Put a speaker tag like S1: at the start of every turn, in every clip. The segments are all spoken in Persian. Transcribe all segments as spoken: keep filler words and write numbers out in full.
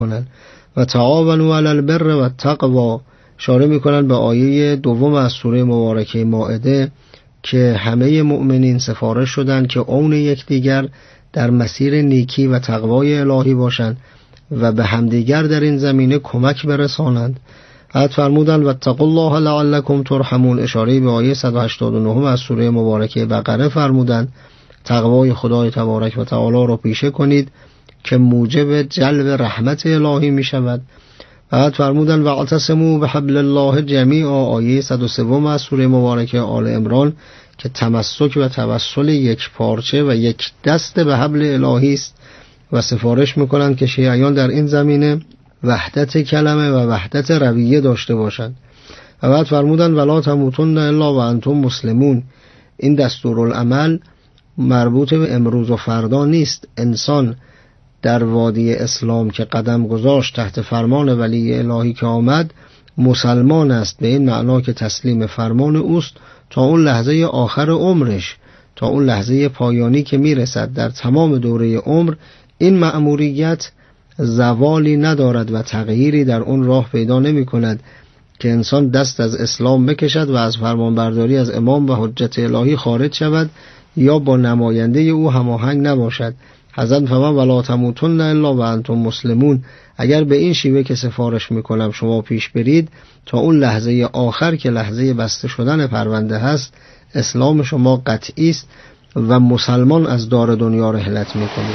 S1: کنند. و تعاونوا علی البر و التقوی، اشاره میکنند به آیه دوم از سوره مبارکه مائده که همه مؤمنین سفارش شدند که عون یکدیگر در مسیر نیکی و تقوای الهی باشند و به همدیگر در این زمینه کمک برسانند. بعد فرمودند واتقوا الله لعلکم ترحمون، اشاره به آیه صد و هشتاد و نه از سوره مبارکه بقره فرمودند تقوای خدای تبارک و تعالی را پیشه کنید که موجب جلب رحمت الهی می شود. بعد فرمودند واعتصموا بحبل الله جمیعا، آیه صد و سه از سوره مبارکه آل عمران که تمسک و توسل یک پارچه و یک دست به حبل الهی است و سفارش میکنند که شیعیان در این زمینه وحدت کلمه و وحدت رویه داشته باشند. و بعد فرمودند ولا تموتن الا و انتم مسلمون، این دستورالعمل مربوط به امروز و فردا نیست. انسان در وادی اسلام که قدم گذاشت تحت فرمان ولی الهی که آمد مسلمان است، به این معنا که تسلیم فرمان اوست تا اون لحظه آخر عمرش، تا اون لحظه پایانی که میرسد. در تمام دوره عمر این مأموریت زوالی ندارد و تغییری در اون راه پیدا نمی کند که انسان دست از اسلام بکشد و از فرمانبرداری از امام و حجت الهی خارج شود یا با نماینده او هماهنگ نباشد. حضرت فرمان ولا تموتن الا و انتم مسلمون، اگر به این شیوه که سفارش میکنم شما پیش برید تا اون لحظه آخر که لحظه بسته شدن پرونده هست اسلام شما قطعی است و مسلمان از دار دنیا رحلت میکنید.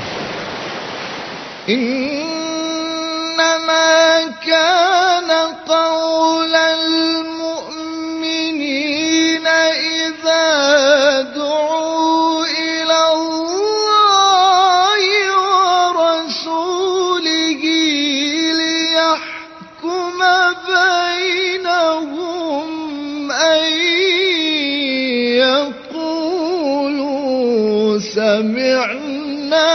S2: انما كان قول المؤمنین اذا دعوا الى الله ورسوله لیحکم بینهم ان یقولوا سمعنا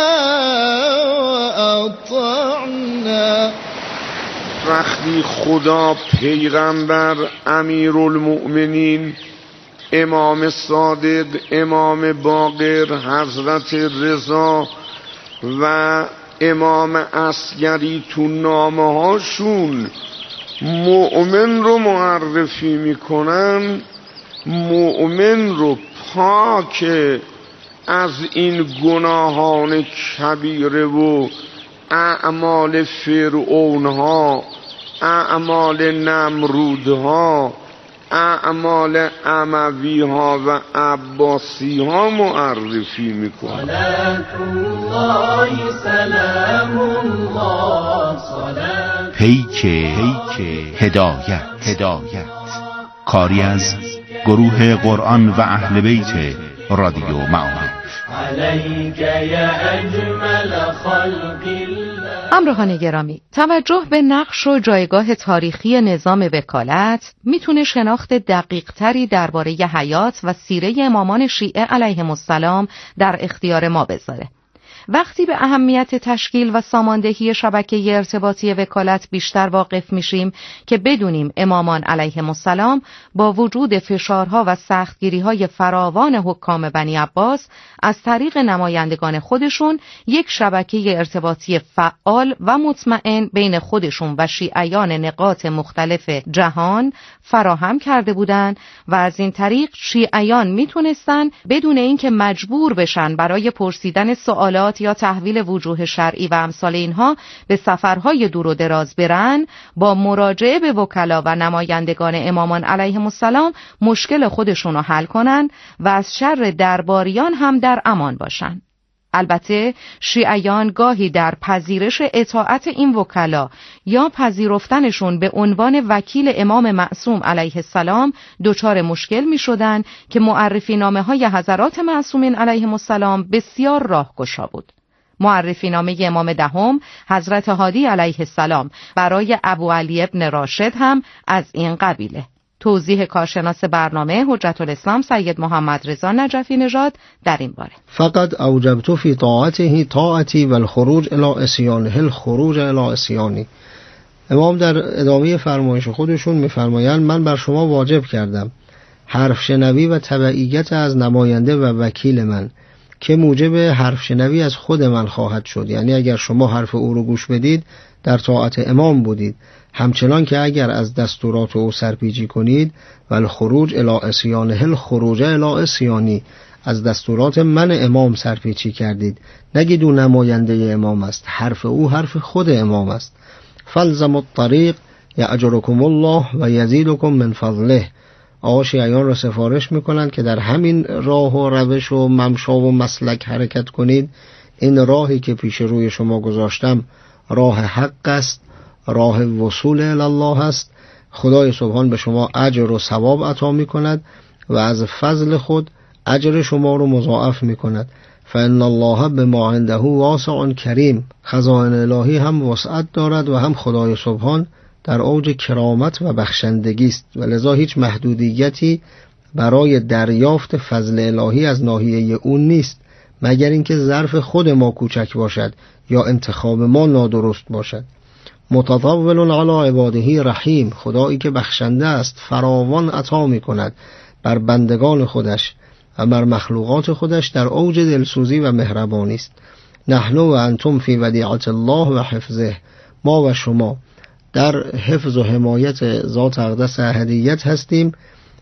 S3: وقتی خدا پیغمبر امیرالمؤمنین امام صادق امام باقر حضرت رضا و امام عسگری تو نامه هاشون مؤمن رو معرفی میکنن، مؤمن رو پاک از این گناهان کبیره و اعمال فرعونها، اعمال نمرودها، اعمال امویها و عباسیها معرفی میکنه.
S4: پیک هدایت هدایت کاری از گروه قرآن و اهل بیت رادیو معارف.
S5: همراهان گرامی، توجه به نقش و جایگاه تاریخی نظام وکالت میتونه شناخت دقیق تری درباره حیات و سیره امامان شیعه علیهم السلام در اختیار ما بذاره. وقتی به اهمیت تشکیل و ساماندهی شبکه ارتباطی وکالت بیشتر واقف میشیم که بدونیم امامان علیهم السلام با وجود فشارها و سختگیری‌های فراوان حکام بنی عباس از طریق نمایندگان خودشون یک شبکه ارتباطی فعال و مطمئن بین خودشون و شیعیان نقاط مختلف جهان فراهم کرده بودند و از این طریق شیعیان میتونستن بدون اینکه مجبور بشن برای پرسیدن سوالات یا تحویل وجوه شرعی و امثال اینها به سفرهای دور و دراز برن، با مراجعه به وکلا و نمایندگان امامان علیهم السلام مشکل خودشون رو حل کنن و از شر درباریان هم در امان باشن. البته شیعیان گاهی در پذیرش اطاعت این وکلا یا پذیرفتنشون به عنوان وکیل امام معصوم علیه السلام دچار مشکل می شدن که معرفی نامه های حضرات معصومین علیهم السلام بسیار راهگشا بود. معرفی نامه امام دهم حضرت هادی علیه السلام برای ابو علی ابن راشد هم از این قبیله. توضیح کارشناس برنامه حجت الاسلام سید محمد رضا نجفی نژاد در این باره:
S1: فقط اوجبت فی طاعته طاعتی و الخروج الی عصیانه الخروج الی عصیانی. امام در ادامه فرمایش خودشون میفرمایند من بر شما واجب کردم حرف شنوی و تبعیت از نماینده و وکیل من که موجب حرف شنوی از خود من خواهد شد. یعنی اگر شما حرف او رو گوش بدید در طاعت امام بودید، همچنان که اگر از دستورات او سرپیچی کنید و الخروج الی عصیانه الخروج الی عصیانی، از دستورات من امام سرپیچی کردید، نگید او نماینده امام است، حرف او حرف خود امام است. فلزم الطریق یأجرکم الله و یزیدکم من فضله. آقا شیعیان را سفارش میکنند که در همین راه و روش و ممشا و مسلک حرکت کنید. این راهی که پیش روی شما گذاشتم راه حق است، راه وصول الی الله است. خدای سبحان به شما اجر و ثواب عطا میکند و از فضل خود اجر شما رو مضاعف میکند. فإن الله بما عنده واسع کریم. خزائن الهی هم وسعت دارد و هم خدای سبحان در اوج کرامت و بخشندگی است و لذا هیچ محدودیتی برای دریافت فضل الهی از ناحیه اون نیست، مگر اینکه ظرف خود ما کوچک باشد یا انتخاب ما نادرست باشد. متطول علی عباده رحیم. خدایی که بخشنده است، فراوان عطا می کند بر بندگان خودش و بر مخلوقات خودش در اوج دلسوزی و مهربانی است. نحن و انتم فی ودیعة الله و حفظه. ما و شما در حفظ و حمایت ذات اقدس احدیت هستیم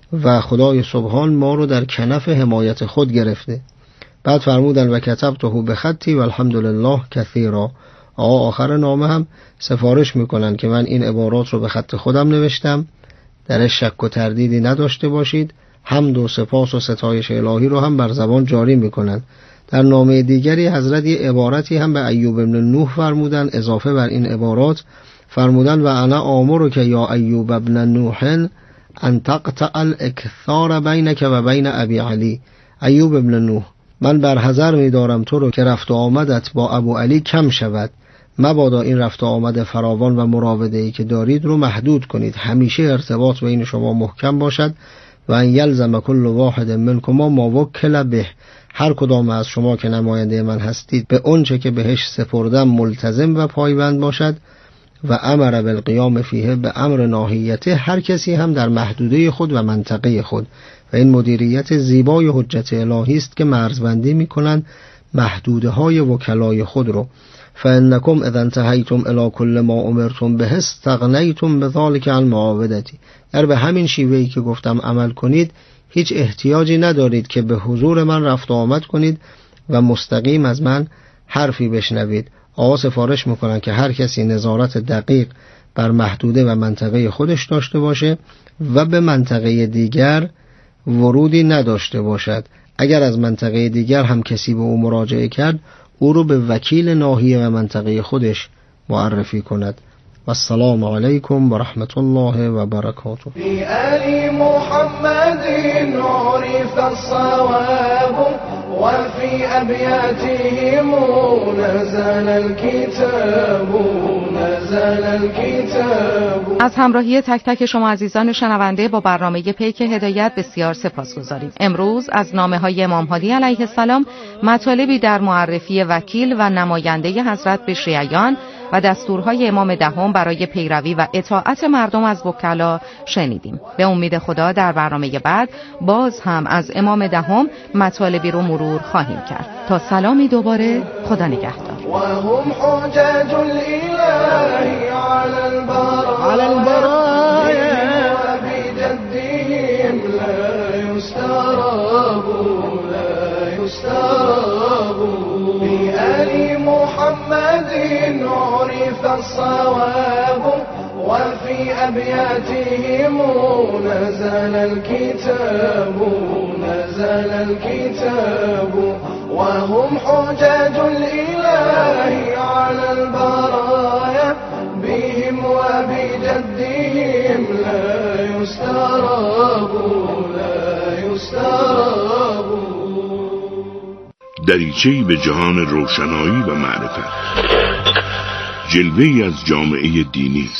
S1: و خدای سبحان ما رو در کنف حمایت خود گرفته. بعد فرمودن و کتبته بخطی و الحمدلله کثیرا. آقا آخر نامه هم سفارش میکنن که من این عبارات رو به خط خودم نوشتم، درش شک و تردیدی نداشته باشید. حمد و سپاس و ستایش الهی رو هم بر زبان جاری میکنن. در نامه دیگری حضرت یه عبارتی هم به ایوب ابن نوح فرمودن، اضافه بر این عبارات فرمودن و انا آمرک یا ایوب ابن نوح ان تقطع الاکثار بینک و بین ابی علی. ایوب ابن نوح، من بر حذر می‌دارم تو رو که رفت و آمدت با ابو علی کم شود. مبادا این رفت و آمد فراوان و مراوده‌ای که دارید رو محدود کنید، همیشه ارتباط بین شما محکم باشد. و ان یلزم کل واحد منکما ما وکل به. هر کدام از شما که نماینده من هستید به اونچه که بهش سپردم ملتزم و پایبند باشد. و امر بالقیام فیه به امر ناحیته. هر کسی هم در محدوده خود و منطقه خود. و این مدیریت زیبای حجت الهی است که مرزبندی میکنن محدوده های وکلای خود رو. فانکم اذا انتهیتم الی کل ما امرتم به استغنیتم بذلک عن معاودتی. در به همین شیوهی که گفتم عمل کنید، هیچ احتیاجی ندارید که به حضور من رفت و آمد کنید و مستقیم از من حرفی بشنوید. آقا سفارش میکنن که هر کسی نظارت دقیق بر محدوده و منطقه خودش داشته باشه و به منطقه دیگر ورودی نداشته باشد. اگر از منطقه دیگر هم کسی به او مراجعه کرد، او رو به وکیل ناحیه و منطقه خودش معرفی کند. و السلام علیکم و رحمت الله و برکاته.
S2: فی آل محمد عرف الصواب و فی ابیاتهم نزل الکتاب نزل الکتاب.
S5: از همراهی تک تک شما عزیزان شنونده با برنامه پیک هدایت بسیار سپاسگزاریم. امروز از نامه‌های امام هادی علیه السلام مطالبی در معرفی وکیل و نماینده حضرت به شیعیان و دستورهای امام دهم برای پیروی و اطاعت مردم از وکلا شنیدیم. به امید خدا در برنامه بعد باز هم از امام دهم مطالبی رو مرور خواهیم کرد. تا سلامی دوباره، خدا نگهدار.
S2: و هم حجاج الاله علی البرایا و بجدهم لا یستراب لا یستراب. بی آل محمد عرف الصواب وفي أبياتهم نزل الكتاب نزل الكتاب. وهم حجاج الإله على البرايا بهم وبجدهم لا يستراب لا يستراب.
S6: دریچه‌ای به جهان روشنایی و معرفت، جلوه‌ای از جامعه دینی.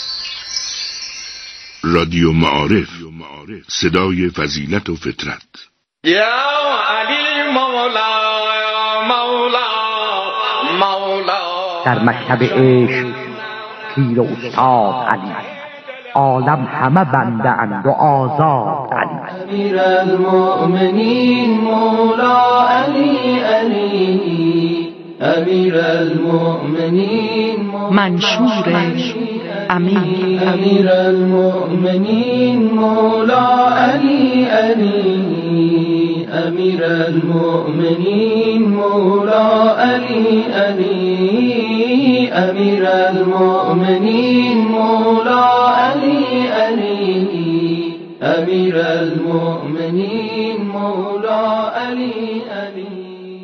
S6: رادیو معارف، صدای فضیلت و فطرت.
S2: یا علی مولا مولا مولا.
S7: در مکتب عشق پیر و استاد علی، عالم همه بنده اند و آزادند.
S2: امیر المؤمنین مولا علی علی، امیر المؤمنین
S5: منشور امیر،
S2: امیر المؤمنین مولا علی علی، امیر المؤمنین مولا علی علی، امیر المؤمنین مولا علی علی، امیر المؤمنین مولا علی علی.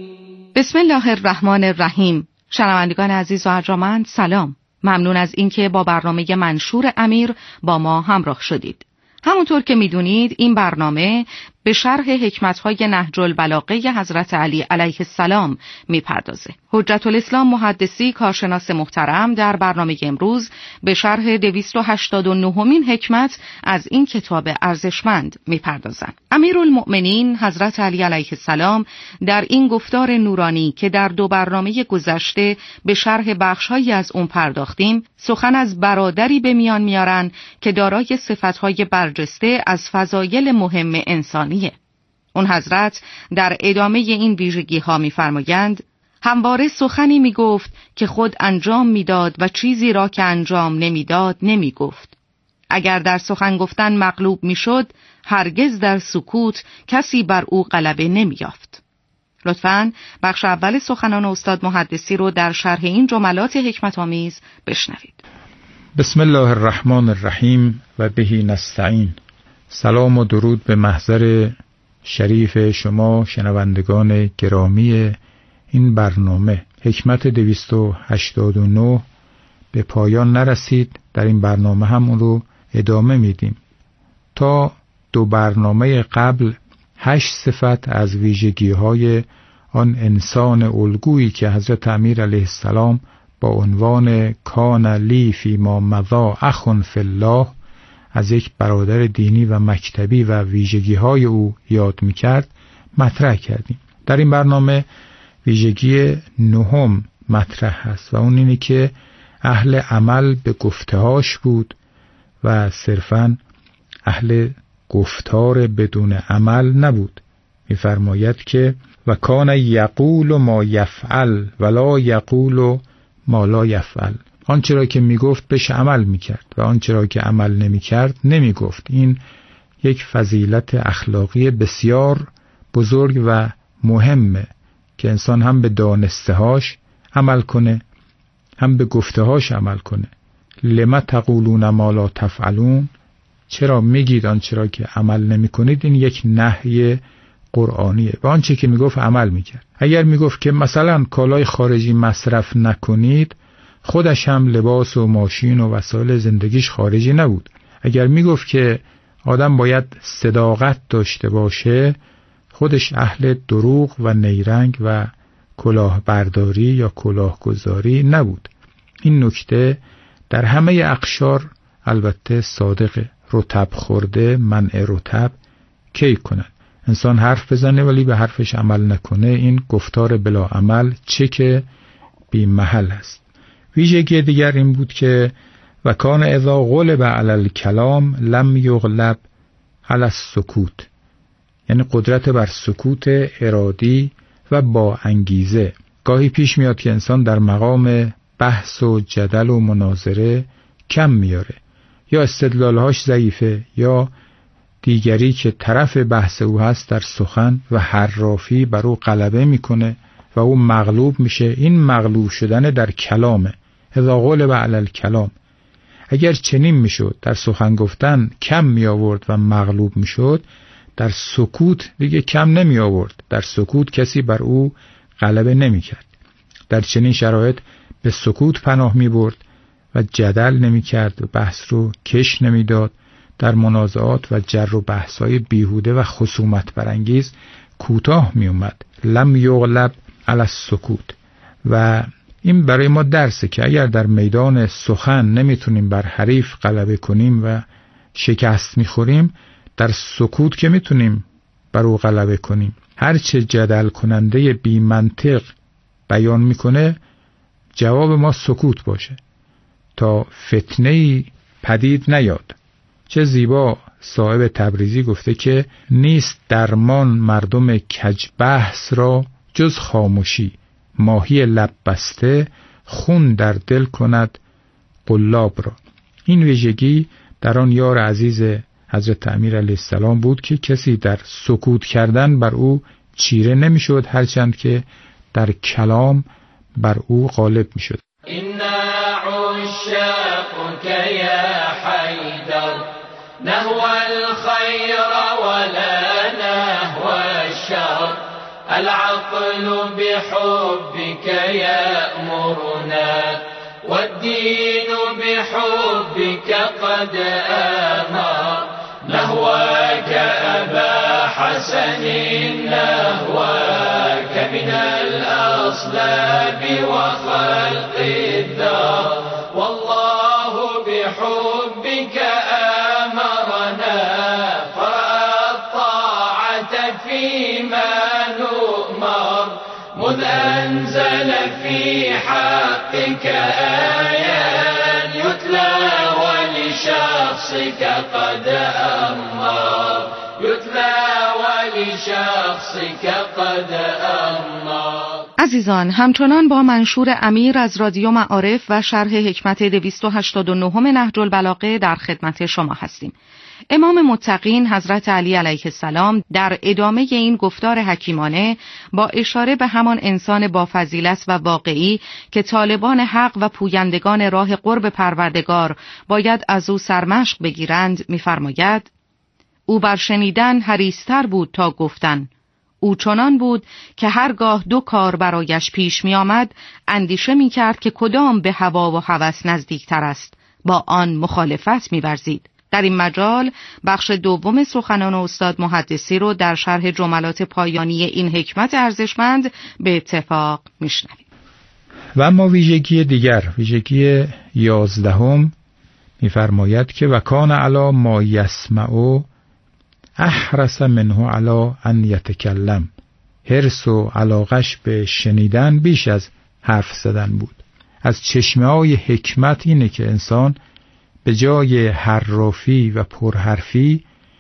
S5: بسم الله الرحمن الرحیم. شنوندگان عزیز و ارجمند سلام. ممنون از اینکه با برنامه منشور امیر با ما همراه شدید. همونطور که میدونید این برنامه به شرح حکمت‌های نهج البلاغه حضرت علی علیه السلام میپردازه. حجت الاسلام محدثی کارشناس محترم در برنامه امروز به شرح دویست و هشتاد و نهمین حکمت از این کتاب ارزشمند میپردازند. امیرالمؤمنین حضرت علی علیه السلام در این گفتار نورانی که در دو برنامه گذشته به شرح بخش‌هایی از اون پرداختیم، سخن از برادری به میان میارن که دارای صفت‌های برجسته از فضایل مهم انسانی. اون حضرت در ادامه این ویژگی ها می فرمایند: همواره سخنی می گفت که خود انجام می داد و چیزی را که انجام نمی داد نمی گفت. اگر در سخن گفتن مغلوب می شد، هرگز در سکوت کسی بر او غلبه نمی یافت. لطفاً بخش اول سخنان استاد محدثی رو در شرح این جملات حکمت آمیز بشنوید.
S8: بسم الله الرحمن الرحیم و بهی نستعین. سلام و درود به محضر شریف شما شنوندگان گرامی این برنامه. حکمت دویست و هشتاد و نه به پایان نرسید. در این برنامه هم اون رو ادامه میدیم. تا دو برنامه قبل هشت صفت از ویژگی های آن انسان الگویی که حضرت امیر علیه السلام با عنوان کان لی فی ما مضی اخ فی الله از یک برادر دینی و مکتبی و ویژگی‌های او یاد می‌کرد مطرح کردیم. در این برنامه ویژگی نهم مطرح هست و اون اینه که اهل عمل به گفتهاش بود و صرفاً اهل گفتار بدون عمل نبود. می‌فرماید که و کان یقول ما یفعل ولا یقول ما لا یفعل. آنچه را که میگفت بهش عمل میکرد و آنچه را که عمل نمیکرد نمیگفت. این یک فضیلت اخلاقی بسیار بزرگ و مهمه که انسان هم به دانستهاش عمل کنه هم به گفتهاش عمل کنه. لما تقولون ما لا تفعلون، چرا میگید آنچه را که عمل نمی کنید؟ این یک نهی قرآنیه. و آنچه که میگفت عمل میکرد. اگر میگفت که مثلا کالای خارجی مصرف نکنید، خودش هم لباس و ماشین و وسایل زندگیش خارجی نبود. اگر میگفت که آدم باید صداقت داشته باشه، خودش اهل دروغ و نیرنگ و کلاهبرداری یا کلاهگذاری نبود. این نکته در همه اقشار البته صادقه. رطب خورده منع رطب کی کند؟ انسان حرف بزنه ولی به حرفش عمل نکنه، این گفتار بلا عمل چه که بی محل است. ویژگی دیگر این بود که و کان اذا غلب علی الکلام لم یغلب علی السکوت، یعنی قدرت بر سکوت ارادی و با انگیزه. گاهی پیش میاد که انسان در مقام بحث و جدل و مناظره کم میاره، یا استدلالهاش ضعیفه، یا دیگری که طرف بحث او هست در سخن و حرافی بر او غلبه میکنه و او مغلوب میشه. این مغلوب شدن در کلامه. اذا غلب علی الکلام. اگر چنین میشد در سخن گفتن کم می آورد و مغلوب میشد، در سکوت دیگه کم نمی آورد. در سکوت کسی بر او غلبه نمی کرد. در چنین شرایط به سکوت پناه می برد و جدل نمی کرد و بحث رو کش نمی داد. در منازعات و جر و بحث‌های بیهوده و خصومت برانگیز کوتاه می اومد. لم یغلب علی السکوت. و این برای ما درسه که اگر در میدان سخن نمیتونیم بر حریف غلبه کنیم و شکست میخوریم، در سکوت که میتونیم بر او غلبه کنیم. هرچه جدل کننده بی منطق بیان میکنه، جواب ما سکوت باشه تا فتنه‌ای پدید نیاد. چه زیبا صاحب تبریزی گفته که نیست درمان مردم کج بحث را جز خاموشی، ماهی لب بسته خون در دل کند قلاب را. این ویژگی در آن یار عزیز حضرت امیر علیه السلام بود که کسی در سکوت کردن بر او چیره نمیشد، هرچند که در کلام بر او غالب میشد.
S2: إنا عشاقك يا حيدر نهوى الخير ولا نهوى الشر العقل بحبك يأمرنا والدين بحبك قد آمر نهواك أبا حسن نهواك من الأصلاب وخلق الدار والله بحبك آمرنا فالطاعة فيما نؤمر مذ أنزل في حقك آيات يتلى ولشخصك قد أمر يتلى ولشخصك قد أمر.
S5: عزیزان، همچنان با منشور امیر از رادیو معارف و شرح حکمت دویست و هشتاد و نه نهج البلاغه در خدمت شما هستیم. امام متقین حضرت علی علیه السلام در ادامه این گفتار حکیمانه با اشاره به همان انسان با فضیلت و واقعی که طالبان حق و پویندگان راه قرب پروردگار باید از او سرمشق بگیرند می‌فرماید: او بر شنیدن حریص‌تر بود تا گفتن. او چنان بود که هرگاه دو کار برایش پیش می آمد اندیشه می کرد که کدام به هوا و هوس نزدیکتر است، با آن مخالفت می ورزید. در این مجال بخش دوم سخنان استاد محدثی رو در شرح جملات پایانی این حکمت ارزشمند به اتفاق می شنویم.
S8: و اما ویژگی دیگر، ویژگی یازدهم می فرماید که وکان علی ما یسمعو احرس منه علی ان یتکلم. حرص و علاقش به شنیدن بیش از حرف زدن بود. از چشمه های حکمت اینه که انسان به جای حرافی و پرحرفی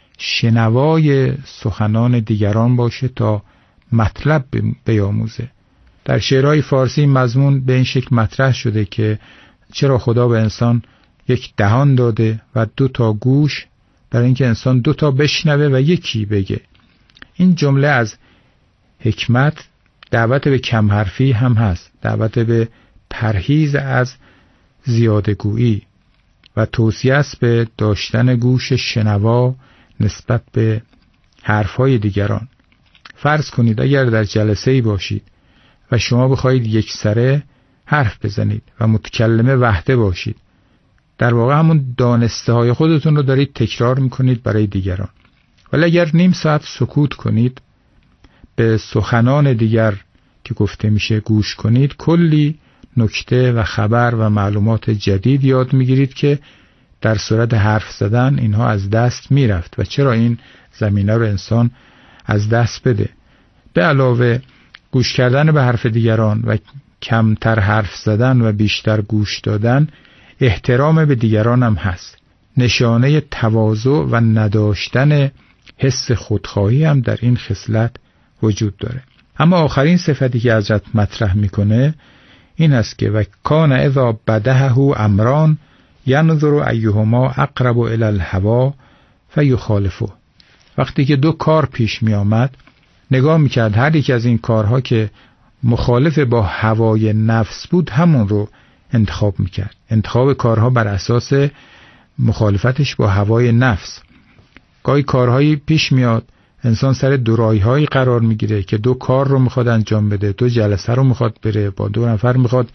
S8: شنوای سخنان دیگران باشه تا مطلب بیاموزه. در شعرهای فارسی مضمون به این شکل مطرح شده که چرا خدا به انسان یک دهان داده و دو تا گوش، برای اینکه انسان دو تا بشنوه و یکی بگه. این جمله از حکمت دعوت به کم حرفی هم هست، دعوت به پرهیز از زیادگویی و توصیه است به داشتن گوش شنوا نسبت به حرفهای دیگران. فرض کنید اگر در جلسه‌ای باشید و شما بخواید یک سره حرف بزنید و متکلم وحده باشید، در واقع همون دانسته های خودتون رو دارید تکرار میکنید برای دیگران. ولی اگر نیم ساعت سکوت کنید، به سخنان دیگر که گفته میشه گوش کنید، کلی نکته و خبر و معلومات جدید یاد میگیرید که در صورت حرف زدن اینها از دست میرفت. و چرا این زمینه رو انسان از دست بده؟ به علاوه گوش کردن به حرف دیگران و کمتر حرف زدن و بیشتر گوش دادن احترام به دیگران هم هست. نشانه تواضع و نداشتن حس خودخواهی هم در این خصلت وجود داره. اما آخرین صفتی که حضرت مطرح میکنه این است که و کان اذا بدهه امران ینظر ایهما اقرب الی الهوا فیخالفه. وقتی که دو کار پیش می آمد نگاه میکرد هر یک از این کارها که مخالف با هوای نفس بود همون رو انتخاب میکرد. انتخاب کارها بر اساس مخالفتش با هوای نفس. گاهی کارهایی پیش میاد انسان سر دورایی‌هایی قرار میگیره که دو کار رو میخواد انجام بده، دو جلسه رو میخواد بره، با دو نفر میخواد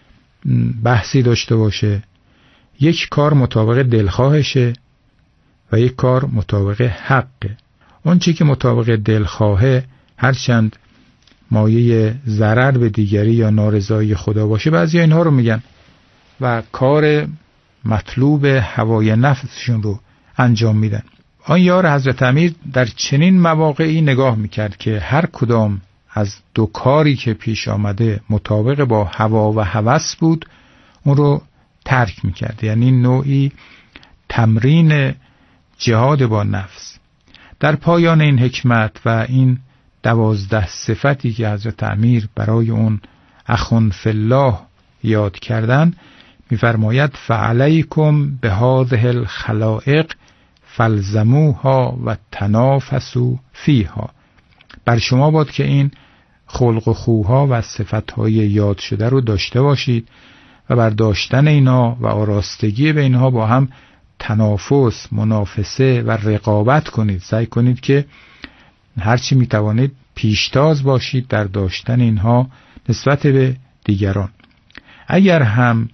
S8: بحثی داشته باشه. یک کار مطابق دلخواهشه و یک کار مطابق حقه. اون چی که مطابق دلخواهه هرچند مایه ضرر به دیگری یا نارضایی خدا باشه، بعضی اینها رو میگن و کار مطلوب هوای نفسشون رو انجام میدن. آن یار حضرت امیر در چنین مواقعی نگاه میکرد که هر کدام از دو کاری که پیش آمده مطابق با هوا و هوس بود اون رو ترک میکرد. یعنی نوعی تمرین جهاد با نفس. در پایان این حکمت و این دوازده صفتی که حضرت امیر برای اون اخون فی الله یاد کردن می‌فرماید فعلیکم بهذه الخلائق فالزموها و تنافسوا فیها. بر شما باد که این خلق و خوها و صفتهای یاد شده رو داشته باشید و بر داشتن اینا و آراستگی به اینها با هم تنافس، منافسه و رقابت کنید. سعی کنید که هرچی میتوانید پیشتاز باشید در داشتن اینها نسبت به دیگران. اگر هم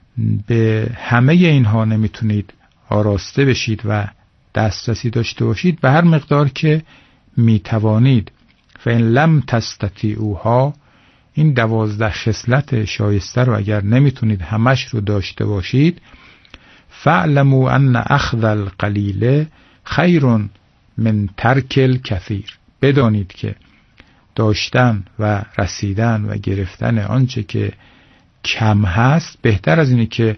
S8: به همه اینها نمیتونید آراسته بشید و دسترسی داشته باشید، به هر مقدار که میتوانید فإن لم تستطیعوها، این دوازده خصلت شایسته رو اگر نمیتونید همش رو داشته باشید، فاعلموا ان اخذ القلیل خیر من ترک الکثیر. بدانید که داشتن و رسیدن و گرفتن آنچه که کم هست بهتر از اینه که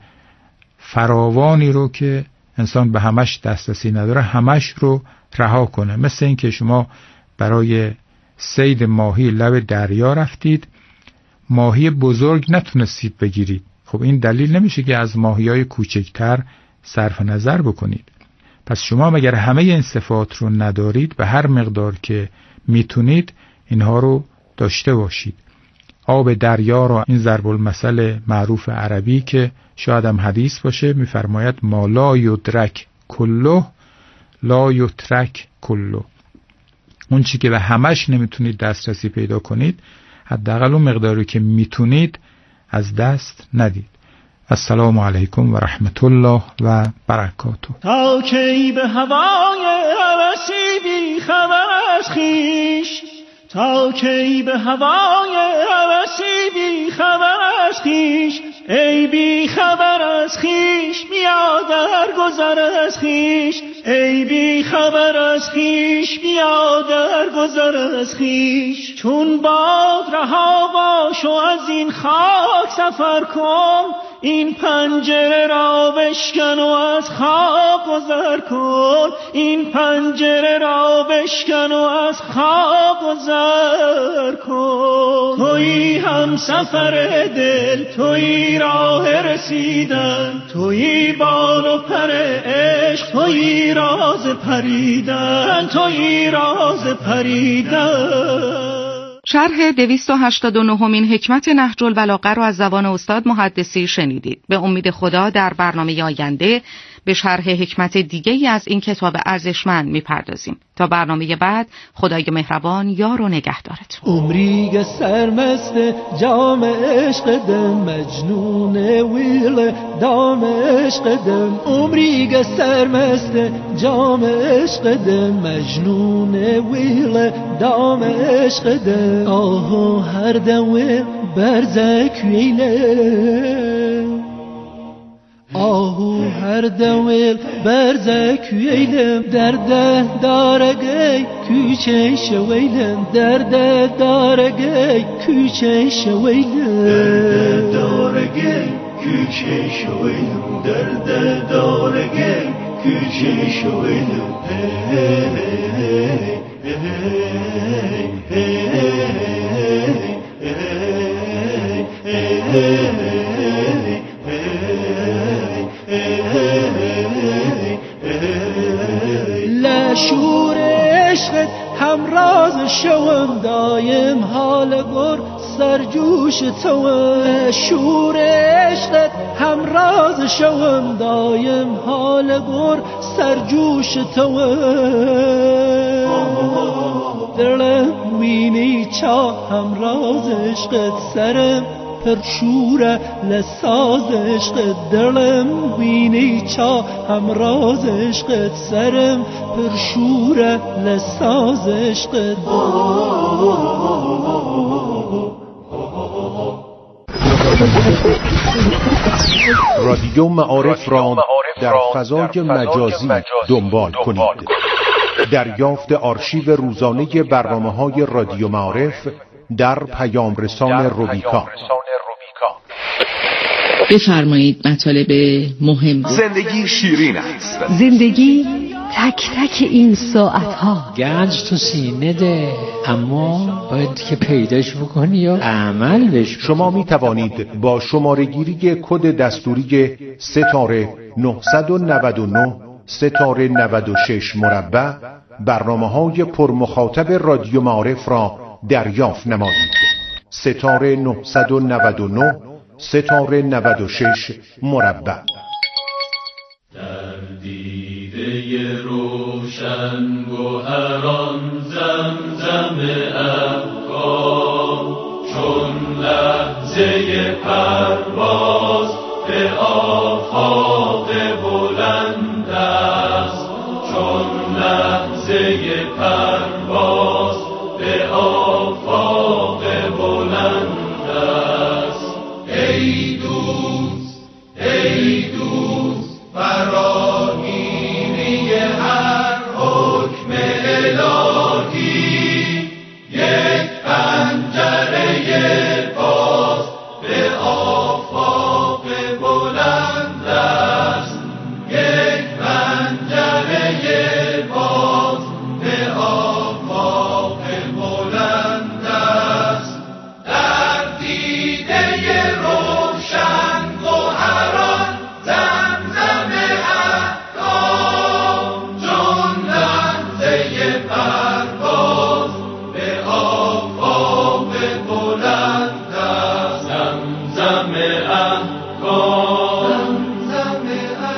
S8: فراوانی رو که انسان به همش دسترسی نداره همش رو رها کنه. مثل این که شما برای صید ماهی لب دریا رفتید، ماهی بزرگ نتونستید بگیرید. خب این دلیل نمیشه که از ماهی‌های کوچکتر صرف نظر بکنید. پس شما مگر همه این صفات رو ندارید، به هر مقدار که میتونید اینها رو داشته باشید. آب دریا را، این ضرب المثل معروف عربی که شاید هم حدیث باشه، میفرماید ما لا یدرک کله لا یترک کله. اون چی که به همش نمیتونید دسترسی پیدا کنید، حداقل اون مقداری که میتونید از دست ندید. السلام علیکم و رحمت الله و برکاته.
S9: تا کی به هوای هوسی بی خبر از خویش، تا کی به هوای هوسی بی خبر از خویش، ای بی خبر از خویش بیا در گذر از خویش، ای بی خبر از خویش بیا در گذر از خویش. چون باد رها باش و از این خاک سفر کن، این پنجره را بشکن و از خواب گذر کن، این پنجره را بشکن و از خواب گذر کن. تویی هم سفر دل، تویی راه رسیدن، تویی بال و پر عشق، تویی راز پریدن، تویی راز پریدن.
S5: شرح دویست و هشتاد و نهمین حکمت نهج البلاغه رو از زبان استاد محدثی شنیدید. به امید خدا در برنامه آینده به شرح حکمت دیگه‌ای از این کتاب ارزشمند میپردازیم. تا برنامه بعد، خدای مهربان یار و نگهدارتون.
S9: عمری سرمست جام عشق دم، مجنون ویل دام عشق دم، عمری سرمست جام عشق دم، مجنون ویل دام عشق دم. آهو هر دم برزک ویله، آهو هر دویل برزک ویلم، درده دارگی کوچه شویلم، درده دارگی کوچه شویلم، درده دارگی کوچه شویلم، درده دارگی کوچه شویلم. لشور عشقت همراز شوم، دایم حال گر سرجوش توم، شور عشقت همراز شوم، دایم حال گر سرجوش توم. دلم وینی چا همراز عشقت، سرم پرشوره لساز عشقت، دلم وینی چا همراز عشقت، سرم پرشوره لساز عشقت.
S4: رادیو معارف را در فضای مجازی دنبال کنید. دریافت آرشیو روزانه برنامه‌های رادیو معارف در پیام رسان روبیکا.
S5: بفرمایید مطالب مهم رو.
S10: زندگی شیرین است.
S11: زندگی تک تک این ساعتها.
S12: گنج تو سینه ده، اما باید که پیداش بکنی و عمل بش.
S4: شما می توانید با شماره گیری کد دستوری ستاره نهصد و نود و نه ستاره نود و شش مربع برنامه های پرمخاطب رادیو معارف را دریافت نمایید. ستاره نهصد و نود و نه ستاره نود و شش مربع.
S2: در دیده روشن گوهران زمزم افکار، چون لحظه پرواز به آفاق بلند است، چون لحظه پرواز به آفاق بلند است. ای دوست ای دوست فراگیری هر حکم الهی، یک پنجره باز به آفاق بلند است، یک پنجره باز به آفاق بلند است. در دیده روشن گوهران زمزم احکام، چون لحظه پرواز به آفاق بلند است. زمزم احکام، زمزم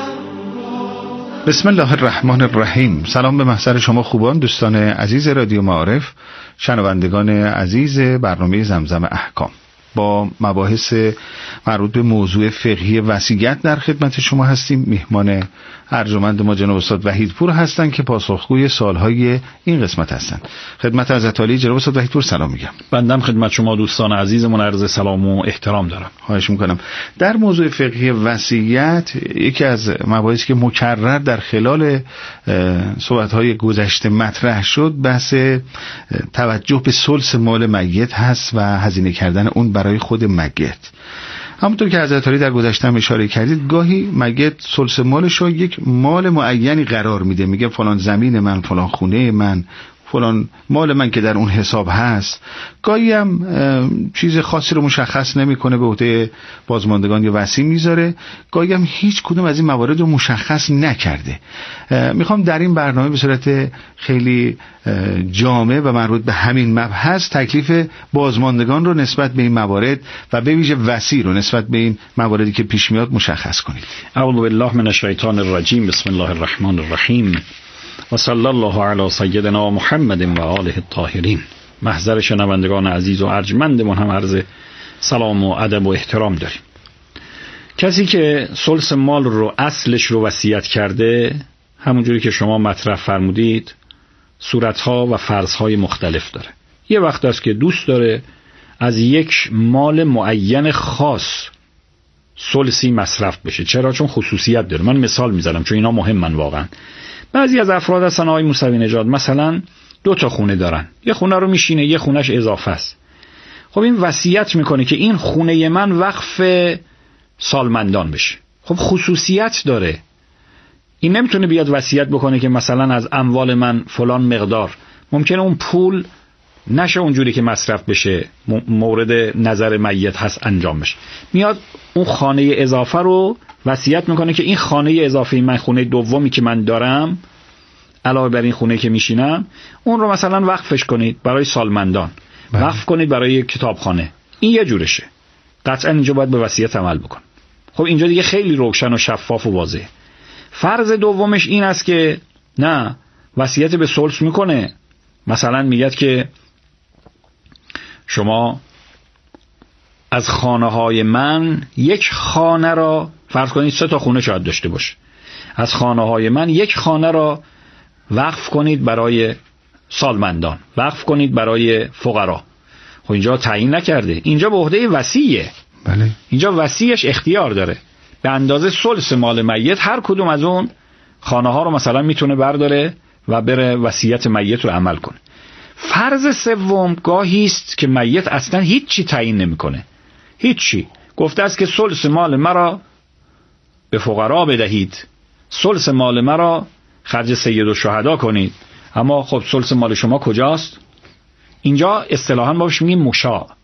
S2: احکام.
S13: بسم الله الرحمن الرحیم. سلام به محضر شما خوبان، دوستان عزیز رادیو معارف، شنوندگان عزیز برنامه زمزم احکام. با مباحث مربوط به موضوع فقهی وصیت در خدمت شما هستیم. میهمان ارجمند ما جناب استاد وحیدپور هستند که پاسخگوی سوالهای این قسمت هستند. خدمت حضرت عالی جناب استاد وحیدپور سلام میگم.
S14: بنده خدمت شما دوستان عزیزمون عرض سلام و احترام دارم.
S13: خواهش میکنم. در موضوع فقهی وصیت یکی از مباحثی که مکرر در خلال صحبت‌های گذشته مطرح شد بحث توجه به ثلث مال میت هست و هزینه کردن اون برای خود میت. همونطور که حضرت علی در گذشته هم اشاره کردید، گاهی میت ثلث مالش رو یک مال معینی قرار میده، میگه فلان زمین من، فلان خونه من، فلان مال من که در اون حساب هست. گاهی هم چیز خاصی رو مشخص نمیکنه، به عهده بازماندگان یا وصی میذاره. گاهی هم هیچ کدوم از این موارد رو مشخص نکرده. میخوام در این برنامه به صورت خیلی جامع و مربوط به همین مبحث تکلیف بازماندگان رو نسبت به این موارد و به ویژه وصی رو نسبت به این مواردی که پیش میاد مشخص کنید.
S14: اعوذ بالله من الشیطان الرجیم. بسم الله الرحمن الرحیم. و صلی الله علی سیدنا محمد و آله الطاهرین. محضر شنوندگان عزیز و ارجمندمون هم عرض سلام و ادب و احترام داریم. کسی که ثلث مال رو اصلش رو وصیت کرده، همونجوری که شما مطرح فرمودید، صورتها و فرضهای مختلف داره. یه وقت است که دوست داره از یک مال معین خاص ثلثی مصرف بشه. چرا؟ چون خصوصیت داره. من مثال میزنم چون اینا مهمن واقعا. بعضی از افراد هستن آقای موسوی نژاد مثلا دو تا خونه دارن، یه خونه رو میشینه، یه خونهش اضافه است. خب این وصیت میکنه که این خونه من وقف سالمندان بشه. خب خصوصیت داره. این نمیتونه بیاد وصیت بکنه که مثلا از اموال من فلان مقدار، ممکنه اون پول نشه اونجوری که مصرف بشه، مورد نظر میت هست انجام بشه. میاد اون خانه اضافه رو وصیت میکنه که این خانه اضافه من، خونه دومی که من دارم علاوه بر این خونه که میشینم، اون رو مثلا وقفش کنید برای سالمندان، بله. وقف کنید برای کتابخانه. این یه جورشه. قطعا اینجا باید به وصیت عمل بکن. خب اینجا دیگه خیلی روشن و شفاف و واضحه. فرض دومش این است که نه، وصیت به ثلث میکنه. مثلا میگه که شما از خانه های من یک خانه را، فرض کنید سه تا خونه شاید داشته باشه، از خانه های من یک خانه را وقف کنید برای سالمندان، وقف کنید برای فقرا. خب اینجا تعیین نکرده، اینجا به عهده وصیه.
S13: بله.
S14: اینجا وصیش اختیار داره، به اندازه ثلث مال میت هر کدوم از اون خانه ها رو مثلا میتونه برداره و بره وصیت میت رو عمل کنه. فرض سوم گاهی است که میت اصلا هیچ چی تعیین نمیکنه، هیچ چی، گفته است که ثلث مال مرا به فقرا بدهید، ثلث مال مرا خرج سید الشهدا کنید. اما خب ثلث مال شما کجاست؟ اینجا اصطلاحاً ما بهش میگیم مشاع.